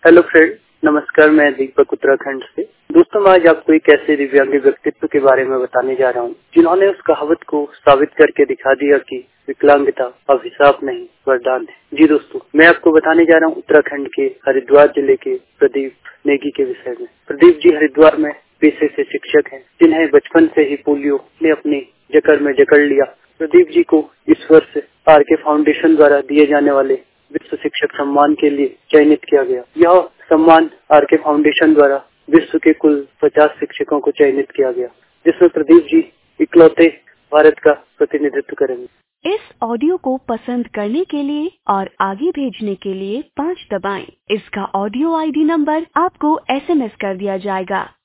Hello friend, नमस्कार। मैं दीपक उत्तराखंड से। दोस्तों, मैं आज आपको एक ऐसे दिव्यांग व्यक्तित्व के बारे में बताने जा रहा हूँ जिन्होंने उस कहावत को साबित करके दिखा दिया कि विकलांगता अभिशाप नहीं वरदान है। जी दोस्तों, मैं आपको बताने जा रहा हूँ उत्तराखंड के हरिद्वार जिले के प्रदीप नेगी के विषय में। प्रदीप जी हरिद्वार में पेशे से शिक्षक हैं, जिन्हें बचपन से ही पोलियो ने अपनी जकड़ में जकड़ लिया। प्रदीप जी को इस वर्ष आर.के. फाउंडेशन द्वारा दिए जाने वाले विश्व शिक्षक सम्मान के लिए चयनित किया गया। यह सम्मान आर.के. फाउंडेशन द्वारा विश्व के कुल 50 शिक्षकों को चयनित किया गया, जिसमें प्रदीप जी इकलौते भारत का प्रतिनिधित्व करेंगे। इस ऑडियो को पसंद करने के लिए और आगे भेजने के लिए 5 दबाएं। इसका ऑडियो ID नंबर आपको SMS कर दिया जाएगा।